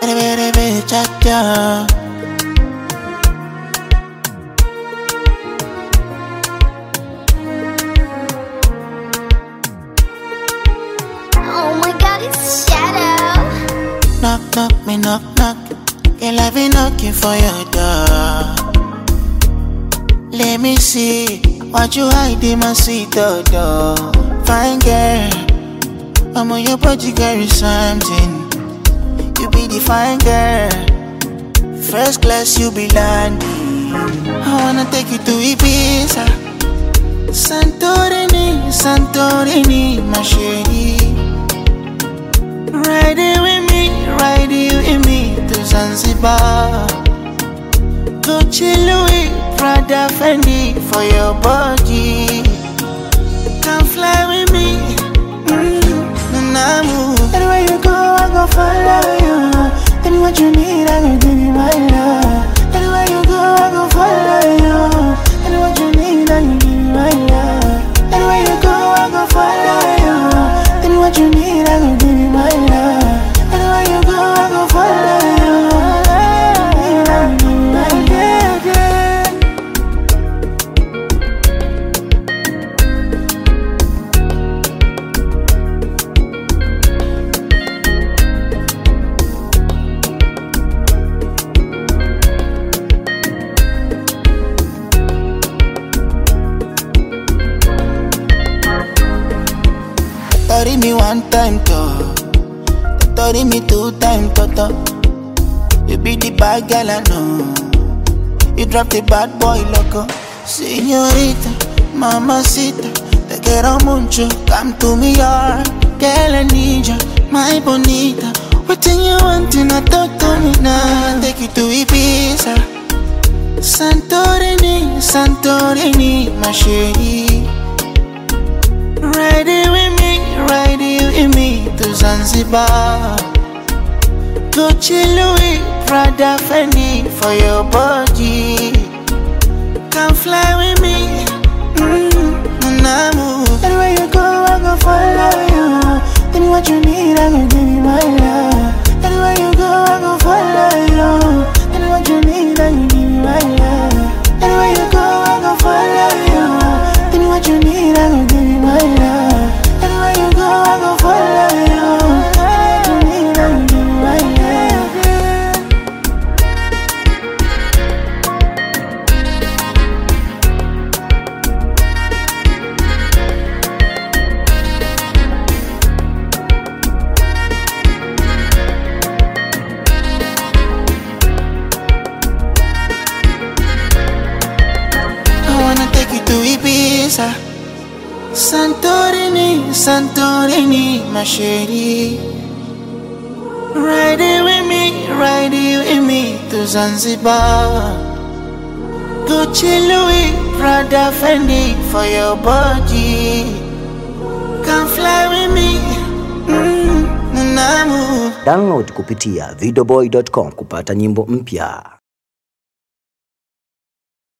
cha-cha. Oh my God, it's Shadow. Knock, knock, me knock, knock. Girl, I've been knocking for your door. Let me see what you hide in my sweet door. Fine girl, I'm on your body, carry something. You be the fine girl. First class, you be landing. I wanna take you to Ibiza, Santorini, Santorini, my shady. Ride it with me to Zanzibar. Gucci, Louis, Prada, Fendi for your body. Come fly with me, Nanamu. Anywhere you go, I go follow you. Tell me what you need, I go give you my love. Anywhere you go, I go follow you. Tell me what you need, I go give you my love. Anywhere you go, I go follow you. Tell me what you need, I go give you my love. Anywhere you go, I go follow you. I go give you my love. Tori me one time to, tori me two time to. You be the bad girl I know. You drop the bad boy loco. Señorita, mamacita, te quiero mucho. Come to me yard, girl I need you, my bonita. What do you want to not talk to me now? Take you to Ibiza, Santorini, Santorini, my shady. Ride it with me to Zanzibar. Gucci, Louis, Prada, Fendi for your body. Come fly with me, Nanamu. Anywhere you go, I go follow you. Tell me what you need, I go give you my love. Anywhere you go, I go follow you. Tell me what you need, I go give you my love. Anywhere you go, I go follow you. Tell me what you need, I go give you my love. Anywhere you go, I go follow you. What you need, I go give you my love. I wanna take you to Ibiza, Santorini, Santorini, my shady. Ride it with me to Zanzibar. Gucci, Louis, Prada, Fendi for your body. Come fly with me, Nanamu. Download kupitia videoboy.com kupata nyimbo mpya.